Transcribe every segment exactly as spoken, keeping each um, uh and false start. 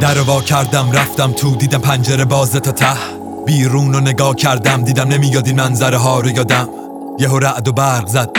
در وا کردم رفتم تو، دیدم پنجره بازه تا ته. بیرون رو نگاه کردم دیدم نمیاد این منظره ها رو یادم. یهو رعد و برق زد،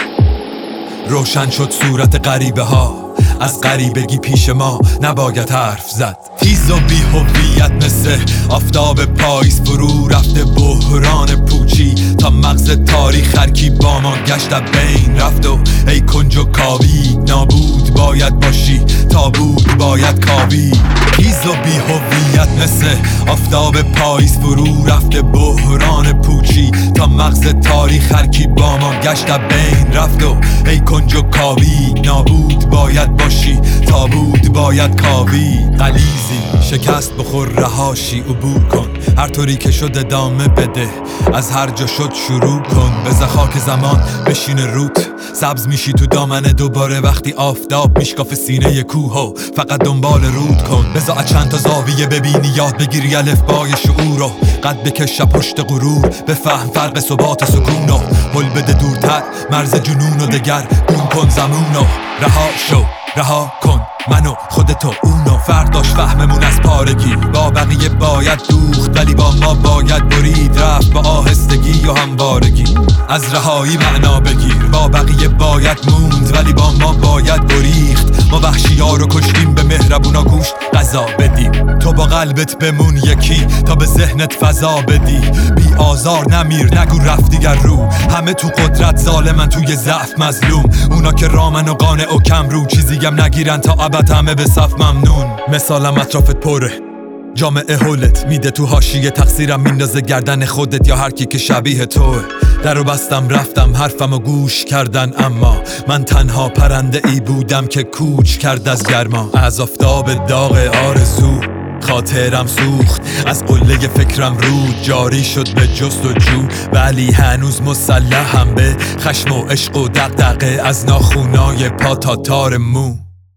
روشن شد صورت غریبه ها. از غریبگی پیش ما نباید حرف زد. تیز و بی هویت مثل آفتاب پاییز فرو رفته بحران پوچی تا مغز تاریخ هرکی با ما گشت بین رفت. و ای کنج و کاوی نابود باید باشی تا بود باید کاوی. تیز و بی هویت مثل آفتاب پاییز فرو رفته بحران پوچی تا مغز تاریخ هرکی با ما گشت بین رفت. و ای کنج و کاوی نابود باید باشی تا بود باید کاوی. غلیظی شکست بخور رهاشی عبور کن، هر طوری که شد ادامه بده، از هر جا شد شروع کن. بذار خاک زمان بشینه روت، سبز میشی تو دامنه دوباره وقتی آفتاب میشکاف سینه کوه. و فقط دنبال رود کن، بذار چند تا زاویه ببینی یاد بگیری الفبای شعور. و قد بکش پشت غرور بفهم فرق ثبات سکون. و هل بده دورتر مرز جنون و دگر گم کن زمون. و رها شو رها کن منو خودتو اونو. فرق داشت فهممون از پارگی، با بقیه باید دوخت ولی با ما باید برید رفت با آهستگی و هموارگی. از رهایی معنا بگیر، با بقیه باید موند ولی با ما باید گریخت. ما وحشی ها رو کشتیم به مهربونا گوش غذا بدیم. تو با قلبت بمون یکی تا به ذهنت فضا بدی. بی آزار نمیر نگو رفت دیگر رو، همه تو قدرت ظالمن توی ضعف مظلوم. اونا که رامن و قانع و کم رو چیزیم نگیرن تا ابد همه به صف ممنون. مثالم اطرافت پره، جامعه هولت میده تو حاشیه، تقصیرم میندازه گردن خودت یا هر کی که شبیه توه. درو بستم رفتم حرفمو گوش کردن، اما من تنها پرنده ای بودم که کوچ کرد از گرما. از آفتاب داغ آرزو خاطرم سوخت، از قله فکرم رود جاری شد به جستجو. ولی هنوز مسلحم به خشم و عشق و دغدغه، از ناخونای پا تا تار مو.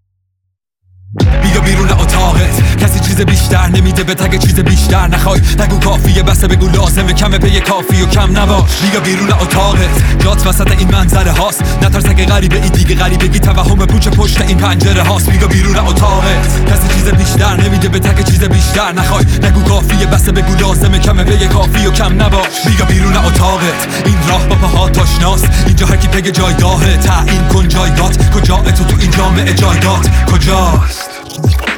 بیا بیرون اتاقت، کسی چیز بیشتر نمیده به تگ چیز بیشتر نخوای. نگو کافیه بسه بگو لازمه، کمه پی کافی و کم نباش. بیا بیرون اتاقت، جات وسط این منظره هاست. نترس اگه غریبه ای دیگه غریبگی توهم پوچ پشت این پنجره هاست. بیا بیرون اتاقت، کسی چیز بیشتر نمیده به تگ چیز بیشتر نخوای. نگو کافیه بسه بگو لازمه، کمه پی کافی و کم نباش. بیا بیرون اتاقت، این راه با پاهات آشناست. اینجا هر کی پگ جایگاهه، تعیین کن جایگات کجا. تو تو این جامعه جایگات کجاست؟